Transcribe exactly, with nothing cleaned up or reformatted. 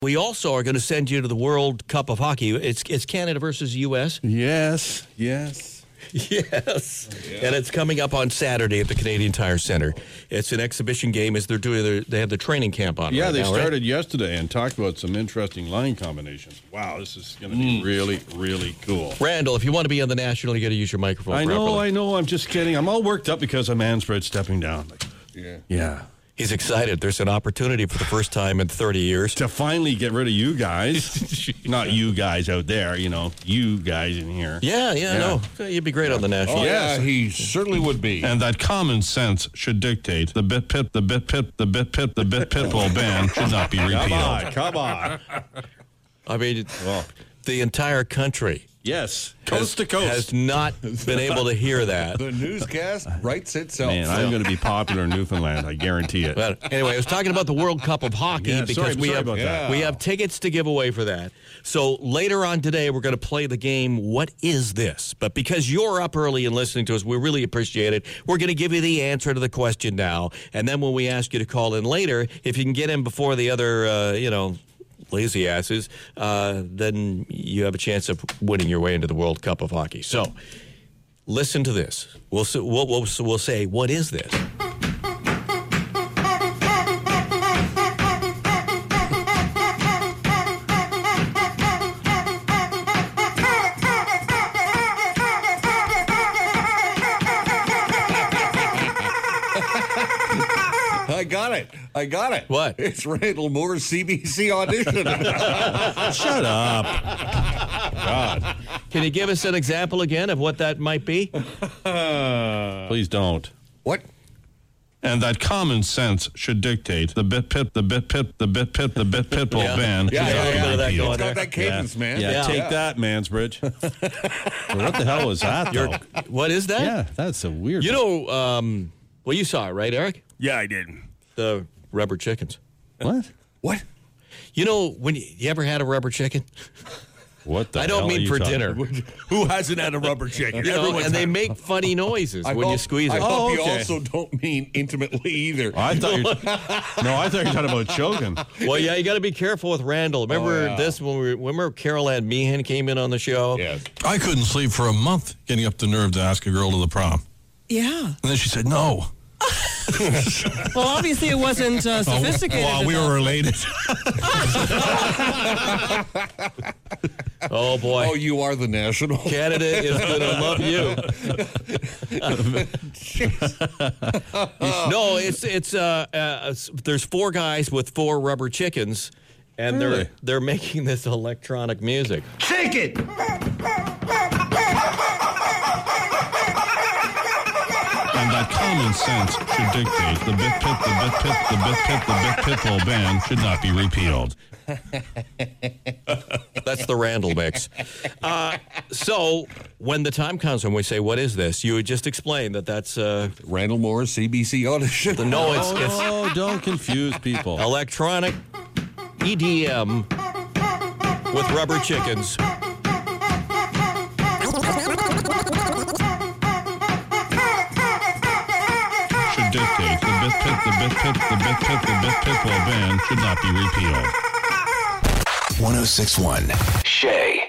We also are going to send you to the World Cup of Hockey. It's it's Canada versus U S. Yes, yes. Yes. Yeah. And it's coming up on Saturday at the Canadian Tire Center. It's an exhibition game as they're doing their, they have the training camp on. Yeah, right they now, started right? yesterday and talked about some interesting line combinations. Wow, this is going to be mm. really, really cool. Randall, if you want to be on the National, you got to use your microphone I know, properly. I know. I'm just kidding. I'm all worked up because of Mansbridge stepping down. Like, yeah. Yeah. He's excited. There's an opportunity for the first time in thirty years. To finally get rid of you guys. Not you guys out there, you know, you guys in here. Yeah, yeah, yeah. no. You'd be great yeah. on the National. Oh, yeah, he certainly would be. And that common sense should dictate the bit pit, the bit pit, the bit pit, the bit pit bull ban should not be repealed. Come on, come on. I mean, well, the entire country. Yes, coast has, to coast. Has not been able to hear that. The newscast writes itself. Man, I'm going to be popular in Newfoundland. I guarantee it. But anyway, I was talking about the World Cup of Hockey yeah, because sorry, we sorry have about that. we have tickets to give away for that. So later on today, we're going to play the game. What is this? But because you're up early and listening to us, we really appreciate it. We're going to give you the answer to the question now, and then when we ask you to call in later, if you can get in before the other, uh, you know. lazy asses, uh, then you have a chance of winning your way into the World Cup of Hockey. So, listen to this. We'll we'll, we'll, we'll say, what is this? I got it. I got it. What? It's Randall Moore's C B C audition. Shut up. God. Can you give us an example again of what that might be? Please don't. What? And that common sense should dictate the bit pit, the bit pit, the bit pit, the bit pit bull yeah. ban. Yeah, yeah, yeah, yeah. That It's got that cadence, yeah. man. Yeah, yeah. take yeah. that, Mansbridge. Well, what the hell was that, though? You're, what is that? Yeah, that's a weird You know, um, well, you saw it, right, Eric? Yeah, I did. The rubber chickens. What? What? You know, when you, you ever had a rubber chicken? What the I don't hell mean are for you dinner. Who hasn't had a rubber chicken? You know, and they make funny noises I when hope, you squeeze I it. hope Oh, you okay. also don't mean intimately either. I thought you No, I thought you were talking about choking. Well, yeah, you got to be careful with Randall. Remember Oh, yeah. this when we remember Carol Ann Meehan came in on the show? Yes. I couldn't sleep for a month getting up the nerve to ask a girl to the prom. Yeah. And then she said no. Well, obviously it wasn't uh, sophisticated. Well, we enough. were related. Oh, boy. Oh, you are the National. Canada is going to love you. No, it's it's uh, uh, there's four guys with four rubber chickens, and Really? they're they're making this electronic music. Shake it! And that common sense should dictate the bit pit, the bit pit, the bit pit, the bit pit bull ban should not be repealed. That's the Randall mix. Uh, so when the time comes when we say, "What is this?" you would just explain that that's uh, Randall Moore's C B C audition. the no, it's it's Oh, don't confuse people. electronic E D M with rubber chickens. Should dictate the bit pit, the bit pit, the bit pit, the bit pit bull ban should not be repealed. one oh six point one Shay.